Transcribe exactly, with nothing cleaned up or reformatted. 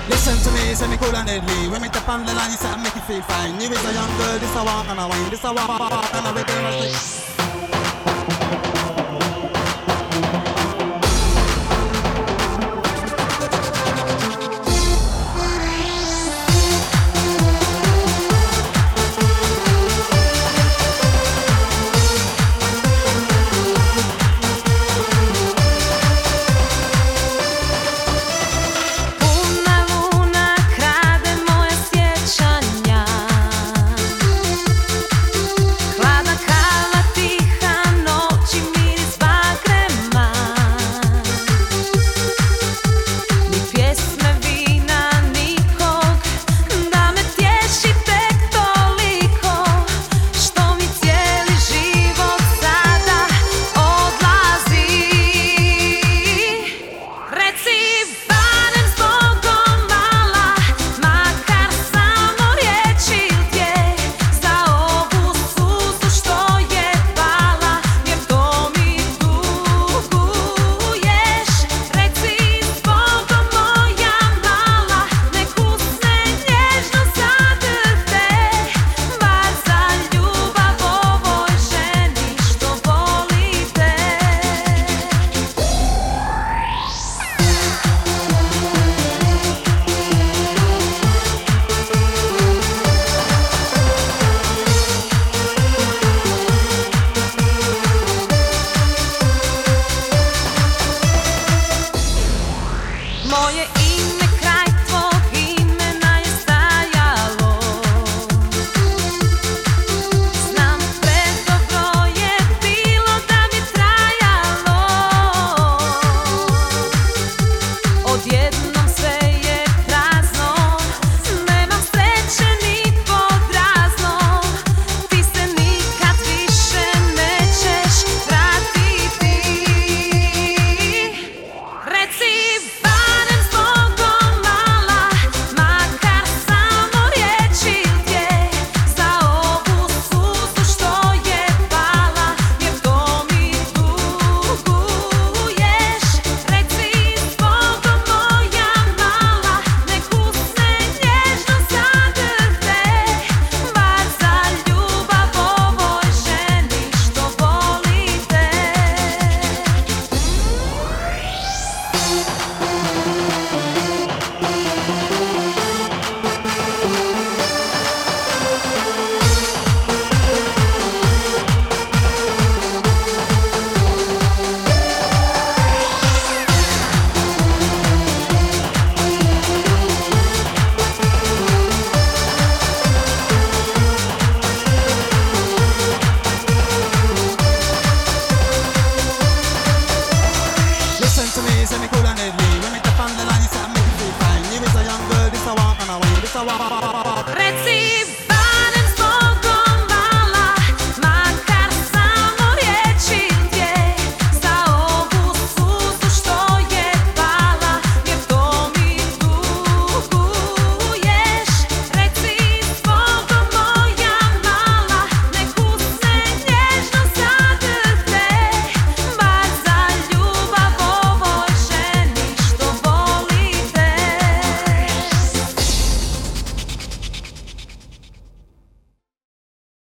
Listen to me, say me cool and deadly. When me tap on the line, you say I make you feel fine. You is a young girl, this a walk and a wine, this a walk and a wiggle and a shake. Moje ime kraj tvog imena je stajalo. Znam predobro je bilo da bi trajalo. Odjednom sve je prazno, nemam sreće ni pod razno. Ti se nikad više nećeš vratiti. Reci Say me cool and deadly. When me tap on the line, you say I make you feel fine. You is a young girl, this a walk and a wine, this a walk.